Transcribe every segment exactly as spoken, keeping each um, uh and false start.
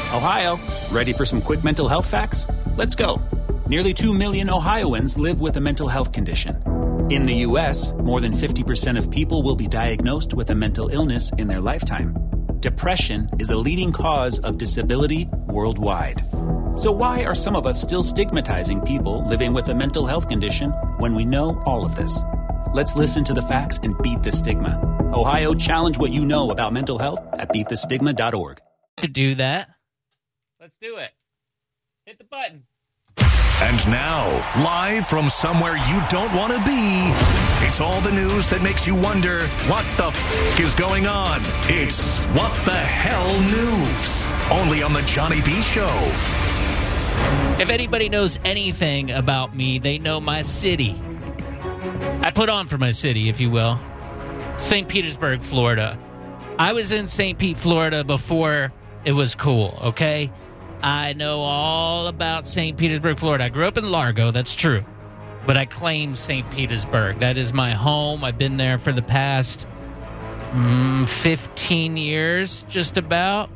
Ohio, ready for some quick mental health facts? Let's go. Nearly two million Ohioans live with a mental health condition. In the U S, more than fifty percent of people will be diagnosed with a mental illness in their lifetime. Depression is a leading cause of disability worldwide. So why are some of us still stigmatizing people living with a mental health condition when we know all of this? Let's listen to the facts and beat the stigma. Ohio, challenge what you know about mental health at beat the stigma dot org. To do that, let's do it. Hit the button. And now, live from somewhere you don't want to be, it's all the news that makes you wonder, what the f*** is going on? It's What the Hell News, only on the Johnny B Show. If anybody knows anything about me, they know my city. I put on for my city, if you will. Saint Petersburg, Florida. I was in Saint Pete, Florida before it was cool, okay? I know all about Saint Petersburg, Florida. I grew up in Largo, that's true. But I claim Saint Petersburg. That is my home. I've been there for the past mm, fifteen years, just about.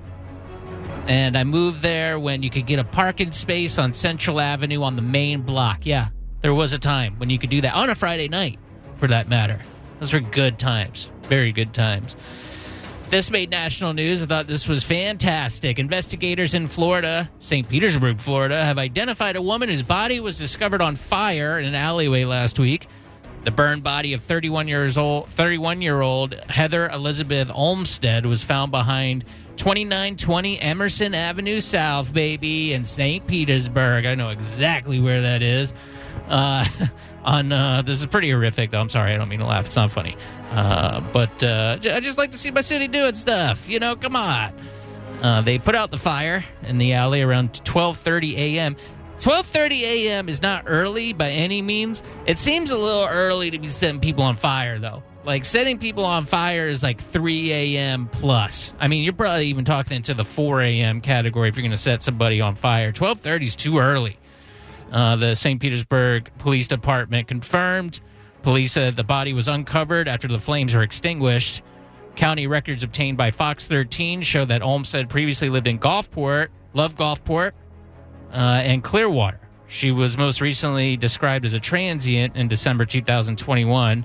And I moved there when you could get a parking space on Central Avenue on the main block. Yeah, there was a time when you could do that. On a Friday night, for that matter. Those were good times. Very good times. This made national news. I thought this was fantastic. Investigators in Florida, Saint Petersburg, Florida, have identified a woman whose body was discovered on fire in an alleyway last week. The burned body of thirty-one years old, thirty-one-year-old Heather Elizabeth Olmstead was found behind twenty-nine twenty Emerson Avenue South, baby, in Saint Petersburg. I know exactly where that is. Uh, on uh, this is pretty horrific, though. I'm sorry, I don't mean to laugh. It's not funny. Uh, but uh, I just like to see my city doing stuff. You know, come on. Uh, they put out the fire in the alley around twelve thirty a.m. twelve thirty a.m. is not early by any means. It seems a little early to be setting people on fire, though. Like, setting people on fire is like three a.m. plus. I mean, you're probably even talking into the four a.m. category if you're going to set somebody on fire. twelve thirty is too early. Uh, the Saint Petersburg Police Department confirmed. Police said the body was uncovered after the flames were extinguished. County records obtained by Fox thirteen show that Olmstead previously lived in Gulfport, loved Gulfport, uh, and Clearwater. She was most recently described as a transient in December two thousand twenty-one.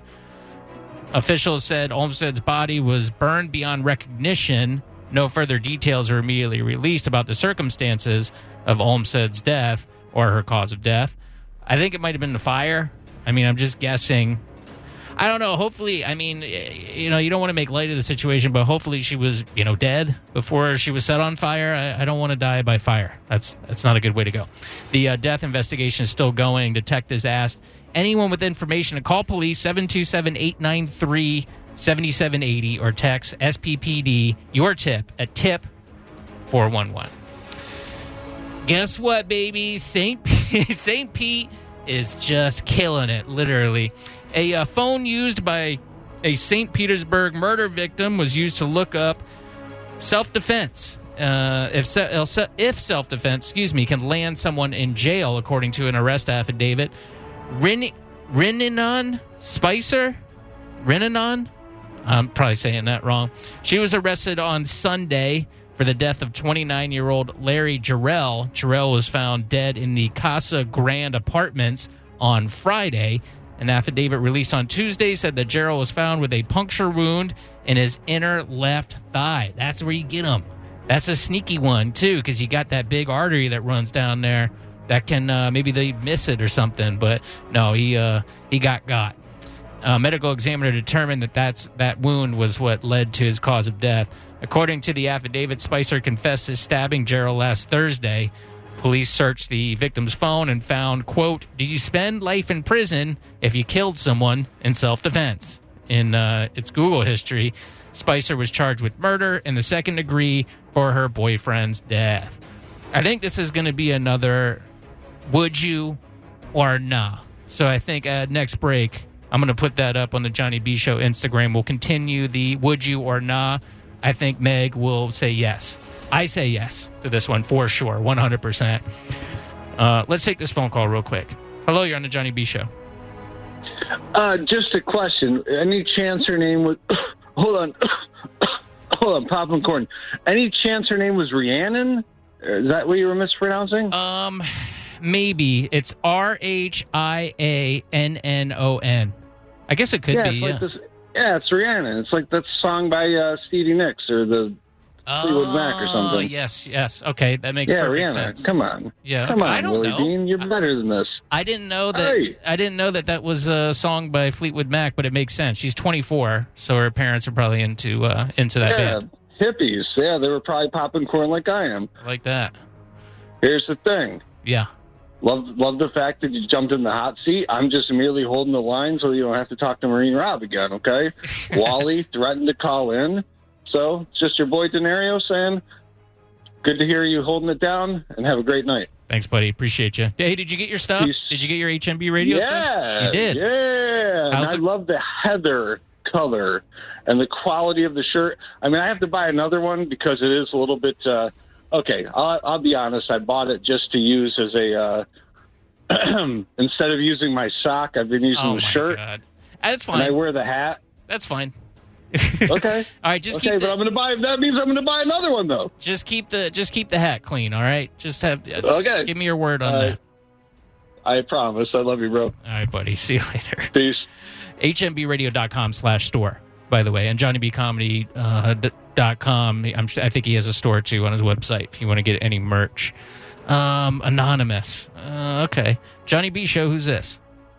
Officials said Olmstead's body was burned beyond recognition. No further details were immediately released about the circumstances of Olmstead's death or her cause of death. I think it might have been the fire. I mean, I'm just guessing. I don't know. Hopefully, I mean, you know, you don't want to make light of the situation, but hopefully she was, you know, dead before she was set on fire. I, I don't want to die by fire. That's that's not a good way to go. The uh, death investigation is still going. Detectives asked anyone with information to call police seven two seven, eight nine three, seven seven eight zero or text S P P D, your tip, at tip four one one. Guess what, baby? Saint Pete, Saint Pete is just killing it, literally. A uh, phone used by a Saint Petersburg murder victim was used to look up self-defense. Uh, if se- if self-defense, excuse me, can land someone in jail, according to an arrest affidavit. Rin- Rinanon Spicer? Rinanon? I'm probably saying that wrong. She was arrested on Sunday for the death of twenty-nine-year-old Larry Jarrell. Jarrell was found dead in the Casa Grande apartments on Friday. An affidavit released on Tuesday said that Jarrell was found with a puncture wound in his inner left thigh. That's where you get them. That's a sneaky one, too, because you got that big artery that runs down there that can, uh, maybe they miss it or something. But, no, he uh, he got got. A medical examiner determined that that's, that wound was what led to his cause of death. According to the affidavit, Spicer confessed to stabbing Jarrell last Thursday. Police searched the victim's phone and found, quote, "Do you spend life in prison if you killed someone in self-defense?" In uh, its Google history, Spicer was charged with murder in the second degree for her boyfriend's death. I think this is going to be another would you or nah. So I think uh, next break, I'm going to put that up on the Johnny B Show Instagram. We'll continue the would you or nah. I think Meg will say yes. I say yes to this one for sure, one hundred percent. Uh, let's take this phone call real quick. Hello, you're on the Johnny B Show. Uh, just a question. Any chance her name was... hold on. hold on, popping corn. Any chance her name was Rhiannon? Is that what you were mispronouncing? Um, maybe. It's R H I A N N O N. I guess it could yeah, be, it's yeah. like this, yeah, it's Rihanna. It's like that song by uh, Stevie Nicks or the Fleetwood Mac or Oh, something. yes, yes. Okay, that makes Yeah, perfect Rihanna. sense. Come on. Yeah, Come on, I don't Willie know. Bean. You're better than this. I didn't know that. Hey. I didn't know that that was a song by Fleetwood Mac, but it makes sense. She's twenty-four, so her parents are probably into uh, into that yeah, band. hippies. Yeah, they were probably popping corn like I am. I like that. Here's the thing. Yeah. Love love the fact that you jumped in the hot seat. I'm just immediately holding the line so you don't have to talk to Marine Rob again, okay? Wally threatened to call in. So, it's just your boy Denario saying, good to hear you holding it down, and have a great night. Thanks, buddy. Appreciate you. Hey, did you get your stuff? Peace. Did you get your H M B radio yeah, stuff? You did? Yeah. And How's I it- love the heather color and the quality of the shirt. I mean, I have to buy another one because it is a little bit... Uh, okay, I'll, I'll be honest. I bought it just to use as a... Uh, instead of using my sock, I've been using Oh, the my shirt. God. That's And I fine. wear the hat. That's fine. Okay. All right, just okay, keep but the, I'm going to buy. That means I'm going to buy another one, though. just keep the just keep the hat clean, all right? Just have uh, Okay. give me your word on Uh, that. I promise. I love you, bro. All right, buddy. See you later. Peace. H M B radio dot com slash store, by the way, and Johnny B Comedy uh, dot com. I'm, I think he has a store too on his website if you want to get any merch. Um, anonymous. Uh, okay. Johnny B Show. Who's this?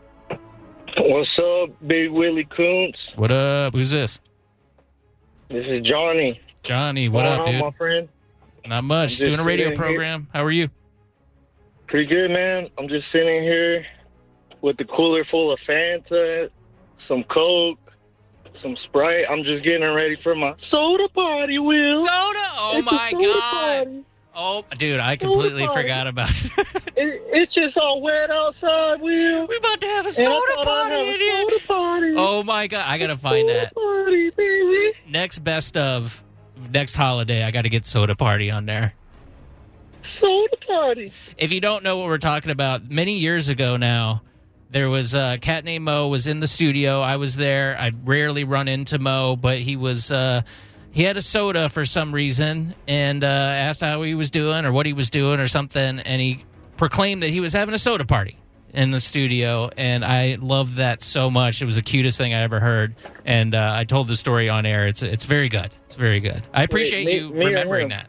What's up, Big Willie Koontz? What up? Who's this? This is Johnny. Johnny. What What's up, on, dude? my friend? Not much. just Doing a radio sitting here. program. How are you? Pretty good, man. I'm just sitting here with the cooler full of Fanta, some Coke, some Sprite. I'm just getting ready for my soda party, Will. Soda. Oh It's a my soda God. party. Oh, dude, I completely party. forgot about it. It, it's just all wet outside, Will. We're about to have a And I soda thought I'd party have in a here. soda party. Oh my God, I gotta find soda that. party, baby. Next best of next holiday, I gotta get soda party on there. Soda party. If you don't know what we're talking about, many years ago now, there was a cat named Mo was in the studio. I was there. I'd rarely run into Mo, but he was uh, he had a soda for some reason and uh, asked how he was doing or what he was doing or something, and he proclaimed that he was having a soda party in the studio, and I loved that so much. It was the cutest thing I ever heard, and uh, I told the story on air. It's it's very good. It's very good. I appreciate me- you me or remembering him? that.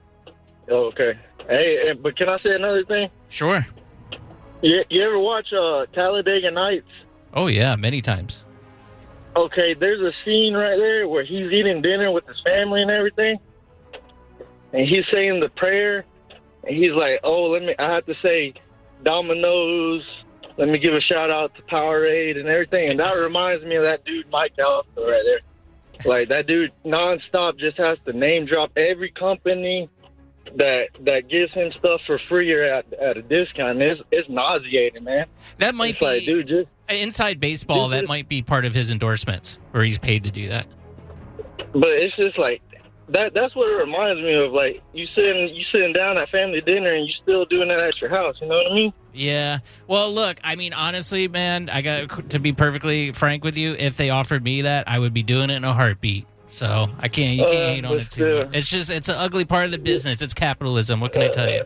Oh, okay. Hey, but can I say another thing? Sure. You, you ever watch uh, Talladega Nights? Oh yeah, many times. Okay, there's a scene right there where he's eating dinner with his family and everything, and he's saying the prayer, and he's like, "Oh, let me. I have to say, Domino's. Let me give a shout out to Powerade and everything." And that reminds me of that dude Mike Alpha right there. Like that dude nonstop just has to name drop every company that that gives him stuff for free or at, at a discount. It's, it's nauseating, man. That might It's be like, dude, just inside baseball. Dude, That just- might be part of his endorsements, where he's paid to do that. but it's just like that. That's what it reminds me of. Like you sitting, you sitting down at family dinner, and you still doing that at your house. You know what I mean? Yeah. Well, look. I mean, honestly, man, I got to be perfectly frank with you. If they offered me that, I would be doing it in a heartbeat. So I can't. You can't Uh, hate on but it too still. much. It's just it's an ugly part of the business. It's capitalism. What can I tell you?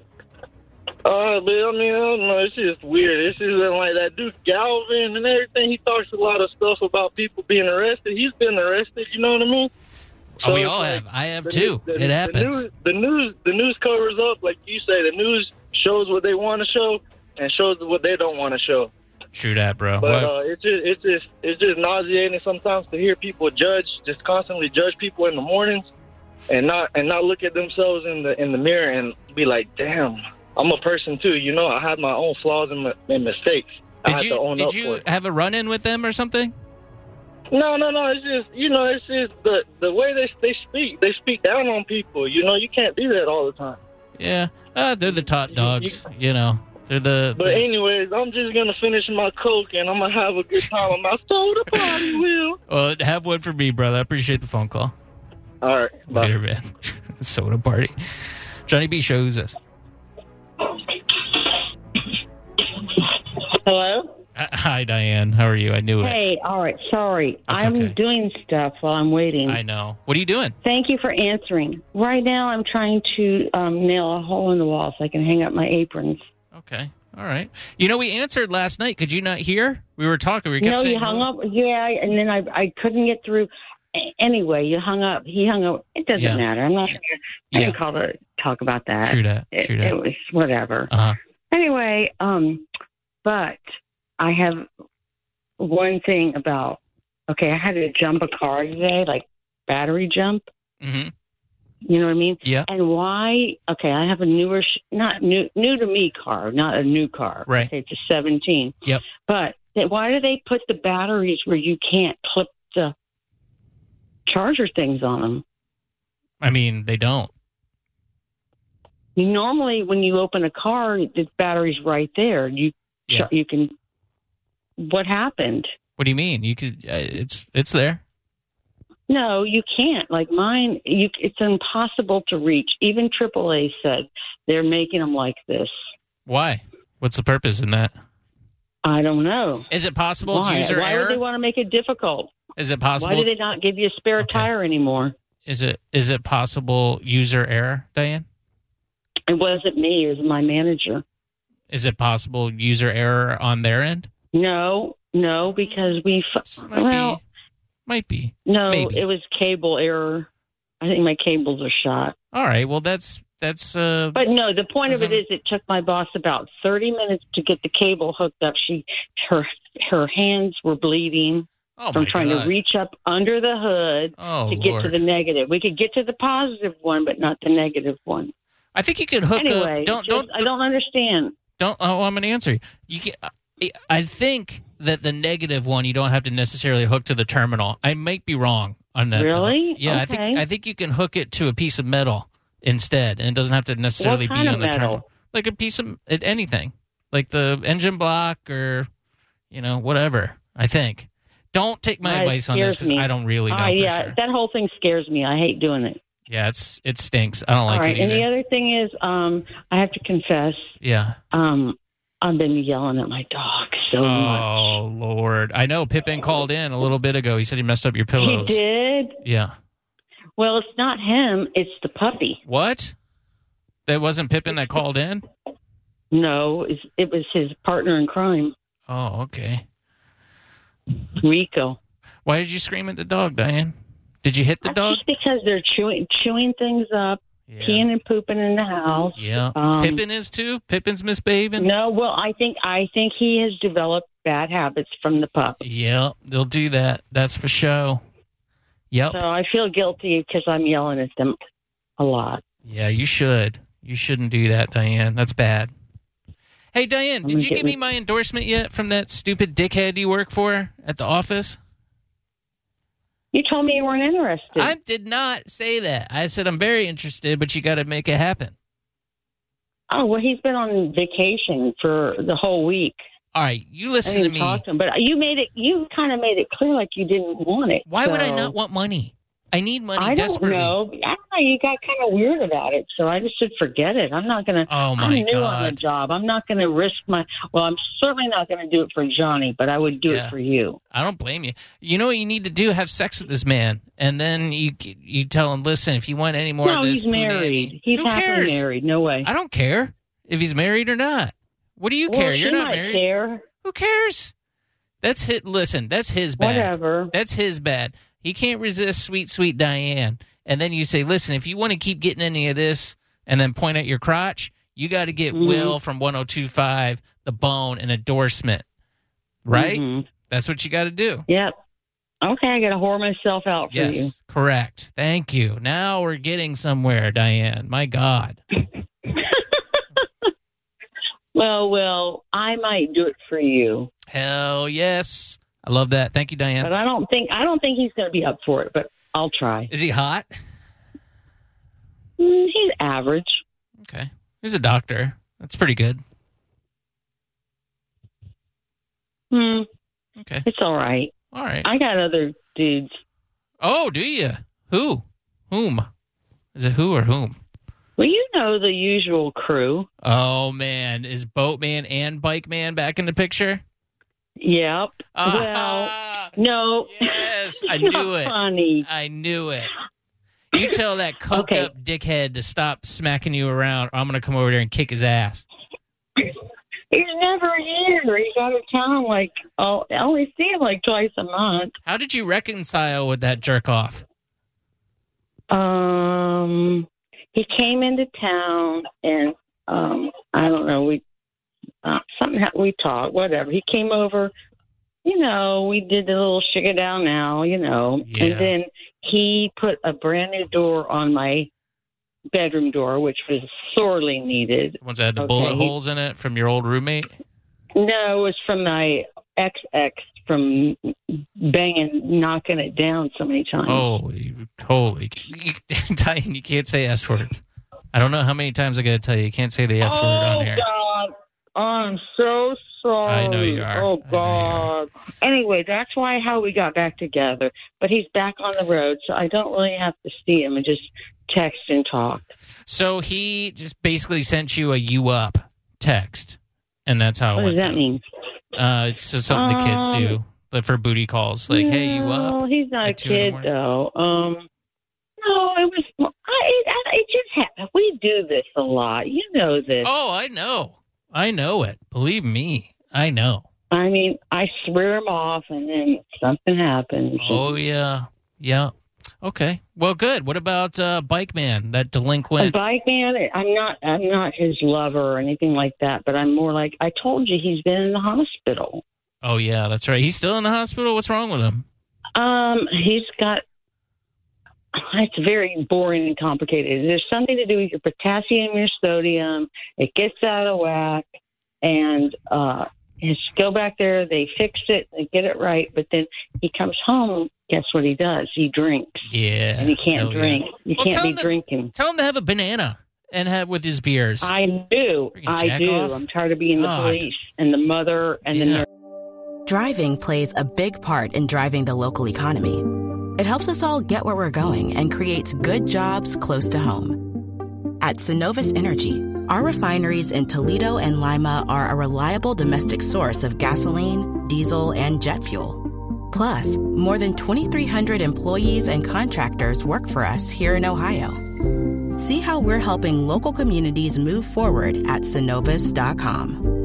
Uh, but I mean, I don't know. It's just weird. It's just like that dude Galvin and everything. He talks a lot of stuff about people being arrested. He's been arrested. You know what I mean? Oh, we it's all like have. I have the too. news- the- It happens. The news, the news, the news covers up, like you say. The news shows what they want to show and shows what they don't want to show. True that, bro. But What- uh, it's just, it's just, it's just nauseating sometimes to hear people judge, just constantly judge people in the mornings, and not and not look at themselves in the in the mirror and be like, damn, I'm a person too. You know, I had my own flaws and, and mistakes. I did had to you own did up you for it. have a run in with them or something? No, no, no. It's just, you know, it's just the the way they they speak. They speak down on people. You know, you can't do that all the time. Yeah. Uh, they're the top dogs. You know. They're the. But the- anyways, I'm just gonna finish my Coke and I'm gonna have a good time on my soda party, Will. Well, have one for me, brother. I appreciate the phone call. All right, bye. Later, man. Soda party. Johnny B Show, who's this? Hello? Hi, Diane. How are you? I knew it. Hey, all right. Sorry. That's I'm okay. doing stuff while I'm waiting. I know. What are you doing? Thank you for answering. Right now, I'm trying to um, nail a hole in the wall so I can hang up my aprons. Okay. All right. You know, we answered last night. Could you not hear? We were talking. We kept No, saying, you hung up. Yeah, and then I I couldn't get through. A- Anyway, you hung up. He hung up. It doesn't Yeah. matter. I'm not going to I Yeah. didn't call to talk about that. True that. It, True that. it was whatever. Uh-huh. Anyway, um, but I have one thing about, okay, I had to jump a car today, like battery jump. Mm-hmm. You know what I mean? Yeah. And why? Okay, I have a newer, sh- not new, new to me car, not a new car. Right. Okay, it's a seventeen. Yep. But th- why do they put the batteries where you can't clip the charger things on them? I mean, they don't. You normally, when you open a car, the battery's right there. You, Yeah. you can. What happened? What do you mean? You could. Uh, it's it's there. No, you can't. Like mine, you, it's impossible to reach. Even triple A said they're making them like this. Why? What's the purpose in that? I don't know. Is it possible it's Why? user Why error? would they want to make it difficult? Is it possible? Why do they not give you a spare Okay. tire anymore? Is it is it possible user error, Diane? It wasn't me. It was my manager. Is it possible user error on their end? No, no, because we. F- Might well, be. Might be. no, maybe. it was cable error. I think my cables are shot. All right. Well, that's that's. Uh, But no, the point of it Doesn't- is, it took my boss about thirty minutes to get the cable hooked up. She, her, her hands were bleeding oh from my trying God. to reach up under the hood Oh to get Lord. to the negative. We could get to the positive one, but not the negative one. I think you could hook Anyway, up. Don't just- don't I don't understand. don't. Oh, I'm going to answer you. You can. I- I think that the negative one you don't have to necessarily hook to the terminal. I might be wrong on that. though. Really? Yeah, I Okay. think I think you can hook it to a piece of metal instead, and it doesn't have to necessarily What kind be of on the metal? terminal. Like a piece of it- anything, like the engine block or you know whatever. I think. Don't take my That advice on this scares because me. I don't really know Uh, for yeah, sure. that whole thing scares me. I hate doing it. Yeah, it's it stinks. I don't like All right, it and either. the other thing is, um, I have to confess, yeah. um, I've been yelling at my dog so much. Oh Lord, I know. Pippin called in a little bit ago. He said he messed up your He pillows. did. Yeah. Well, it's not him; it's the puppy. What? That wasn't Pippin that called in? No, it's, it was his partner in crime, Oh, okay. Rico. Why did you scream at the dog, Diane? Did you hit the dog? Just because they're chewing chewing things up, Yeah. peeing and pooping in the house. Yeah. Um, Pippin is too? Pippin's misbehaving? No, well, I think I think he has developed bad habits from the pup. Yeah, they'll do that. That's for show. Yep. So I feel guilty because I'm yelling at them a lot. Yeah, you should. You shouldn't do that, Diane. That's bad. Hey, Diane, did gonna you get give me me- my endorsement yet from that stupid dickhead you work for at the office? You told me you weren't interested. I did not say that. I said I'm very interested, but you got to make it happen. Oh, well, he's been on vacation for the whole week. All right, you I listen to didn't me. talk to him, but you made it. You kind of made it clear like you didn't want it. Why would I so- not want money? I need money I don't desperately. know. I don't know. You got kind of weird about it, so I just said forget it. I'm not going to. Oh, my I'm new on the God. job. I'm not going to risk my. Well, I'm certainly not going to do it for Johnny, but I would do Yeah. it for you. I don't blame you. You know what you need to do? Have sex with this man, and then you you tell him, listen, if you want any more No, of this, he's married. punani- He's Who happily cares? married. No way. I don't care if he's married or not. What do you well, care? You're he not might married. care. Who cares? That's his. Listen, that's his bad. Whatever. That's his bad. He can't resist sweet, sweet Diane. And then you say, listen, if you want to keep getting any of this and then point at your crotch, you got to get Mhm. Will from one oh two point five, The Bone, an endorsement. Right? Mhm. That's what you got to do. Yep. Okay, I got to whore myself out for Yes, you. correct. Thank you. Now we're getting somewhere, Diane. My God. Well, well, I might do it for you, Hell yes. I love that. Thank you, but Diane. I don't think I don't think he's going to be up for it. But I'll try. Is he hot? Mm, he's average. Okay. He's a doctor. That's pretty good. Hmm. Okay. It's all right. All right. I got other dudes. Oh, do you? Who? Whom? Is it who or whom? Well, you know the usual crew. Oh, man. Is Boatman and Bike Man back in the picture? Yep. Ah, well, no. Yes, I You're knew it. Funny. I knew it. You tell that coked Okay. up dickhead to stop smacking you around, or I'm going to come over there and kick his ass. He's never here. He's out of town. Like, oh, I only see him like twice a month. How did you reconcile with that jerk off? Um, he came into town, and um, I don't know. We uh, something ha- we talked. Whatever. He came over. You know, we did the little sugar down now. You know, Yeah. and then he put a brand new door on my bedroom door, which was sorely needed. The ones that had the Okay, bullet he- holes in it from your old roommate? No, it was from my ex-ex from banging, knocking it down so many times. Holy, holy. Diane, you can't say S words. I don't know how many times I got to tell you, you can't say the S word on here. God. I'm so sorry. I know you are. Oh, I know you God. Anyway, that's why how we got back together. But he's back on the road, so I don't really have to see him and just text and talk. So he just basically sent you a you up text, and that's how it What went does that down. mean? Uh, it's just something the kids Um, do like for booty calls. Like, no, hey, you up? he's not a at two in the kid, morning? though. Um, no, it was... I, it, it just happened. We do this a lot. You know this. Oh, I know. I know it. Believe me. I know. I mean, I swear him off, and then something happens. Oh, yeah. Yeah. Okay. Well, good. What about uh, Bike Man, that A delinquent? bike man, I'm not. I'm not his lover or anything like that. But I'm more like I told you, he's been in the hospital. Oh, yeah, that's right. He's still in the hospital? What's wrong with him? Um, he's got. It's very boring and complicated. There's something to do with your potassium, your sodium. It gets out of whack, and uh, his go back there. They fix it. They get it right. But then he comes home. Guess what he does? He drinks, Yeah. and he can't Hell yeah. drink. You Well, can't tell be him to- drinking. Tell him to have a banana and have with his beers. I do. Freaking I jack do. off. I'm tired of being the God. police and the mother and the Yeah. nurse. Driving plays a big part in driving the local economy. It helps us all get where we're going and creates good jobs close to home. At Synovus Energy, our refineries in Toledo and Lima are a reliable domestic source of gasoline, diesel, and jet fuel. Plus, more than twenty-three hundred employees and contractors work for us here in Ohio. See how we're helping local communities move forward at Synovus dot com.